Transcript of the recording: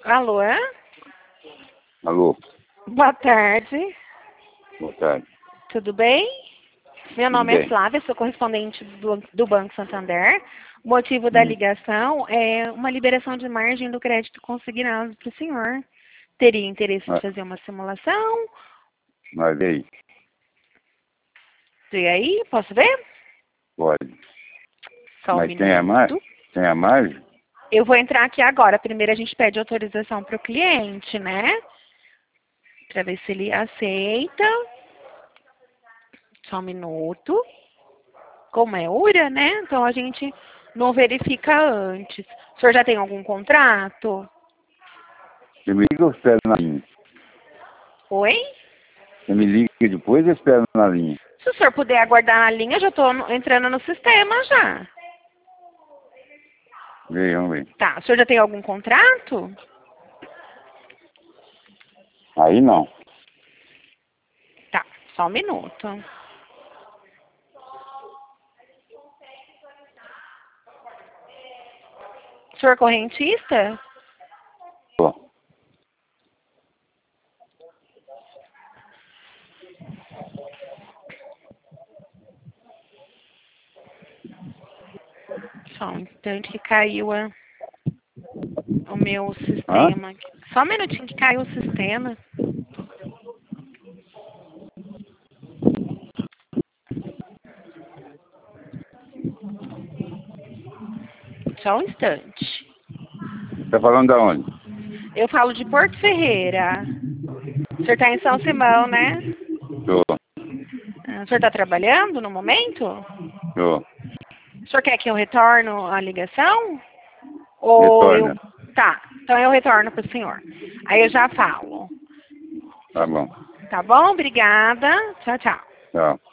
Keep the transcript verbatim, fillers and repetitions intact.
Alô? Alô, Boa tarde. boa tarde. Tudo bem? Meu Tudo nome é bem? Flávia, sou correspondente do, do Banco Santander. O motivo da Hum, ligação é uma liberação de margem do crédito consignado para o senhor. Teria interesse em mas, fazer uma simulação? mas e aí? E aí, posso ver? Pode. Só um Mas tem a minuto. margem? Tem a margem? Eu vou entrar aqui agora. Primeiro a gente pede autorização para o cliente, né? Para ver se ele aceita. Só um minuto. Como é URA, né? Então a gente não verifica antes. O senhor já tem algum contrato? Você me liga ou espera na linha? Oi? Você me liga depois ou espera na linha? Se o senhor puder aguardar na linha, já estou entrando no sistema já. Vem, vamos ver. Tá, o senhor já tem algum contrato? Aí não. Tá, só um minuto. O senhor é correntista? Pô, Só um instante que caiu a, o meu hã? sistema. Só um minutinho que caiu o sistema. Só um instante. Tá falando da onde? Eu falo de Porto Ferreira. O senhor está em São Simão, né? Tô, Ah, o senhor está trabalhando no momento? tô. O senhor quer que eu retorno a ligação? Ou eu... Retorna. Tá, então eu retorno para o senhor. Aí eu já falo. Tá bom. Tá bom? Obrigada. Tchau, tchau. Tchau.